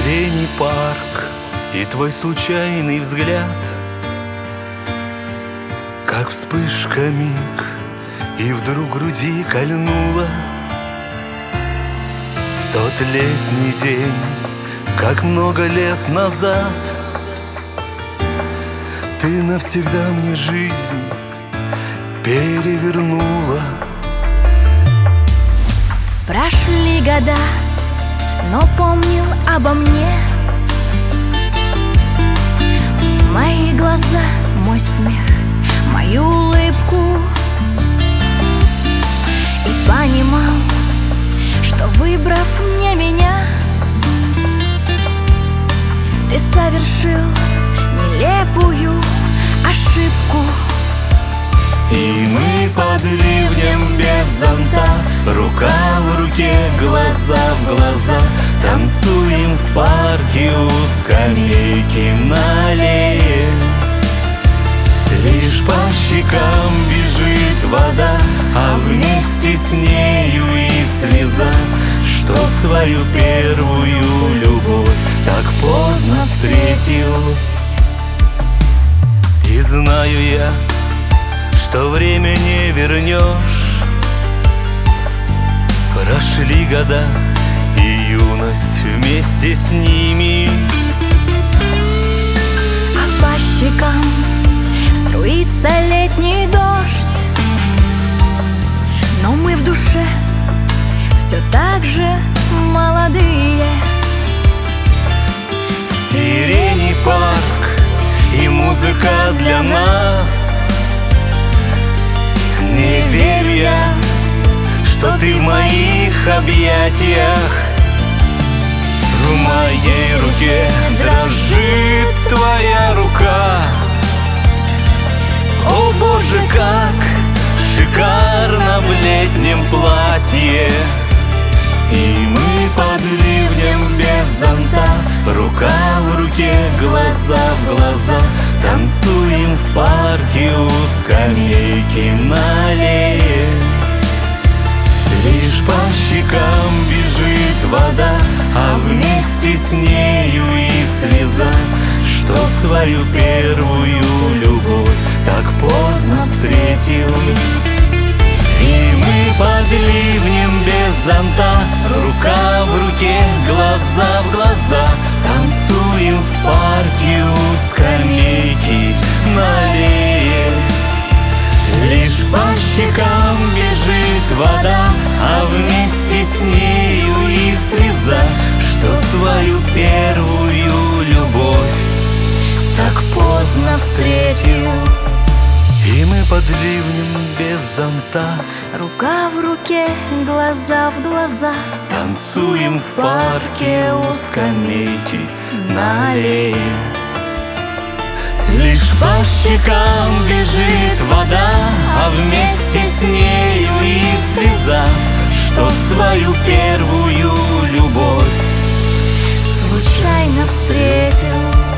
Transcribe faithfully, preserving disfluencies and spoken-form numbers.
Сиреней парк и твой случайный взгляд, как вспышка миг, и вдруг груди кольнула. В тот летний день, как много лет назад, ты навсегда мне жизнь перевернула. Прошли года, но помнил обо мне мои глаза, мой смех, мою улыбку. И понимал, что, выбрав мне меня, ты совершил нелепую ошибку. И мы под ливнем без зонта, рука в руке, глаза в глаза, танцуем в парке у скамейки на аллее. Лишь по щекам бежит вода, а вместе с нею и слеза, что свою первую любовь так поздно встретил. И знаю я, что время не вернешь. Прошли года и юность вместе с ними, а по щекам струится летний дождь. Но мы в душе все так же молодые. В сирени парк и музыка для нас. Не верю я, что ты в моих объятиях. В моей руке дрожит твоя рука. О боже, как шикарно в летнем платье. И мы под ливнем без зонта, рука в руке, глаза в глаза, танцуем в парке у скамейки на аллее. Лишь по щекам бежит вода, а вместе с нею и слеза, что свою первую любовь так поздно встретил. И мы под ливнем без зонта, рука в руке, глаза в глаза, танцуем в парке у скамейки на аллее. Лишь по щекам бежит вода, а вместе с нею и слеза, что свою первую любовь так поздно встретил. И мы под ливнем без зонта, рука в руке, глаза в глаза, танцуем в парке у скамейки на аллее. Лишь по щекам бежит вода, а вместе с нею и слеза, что свою первую любовь случайно встретил.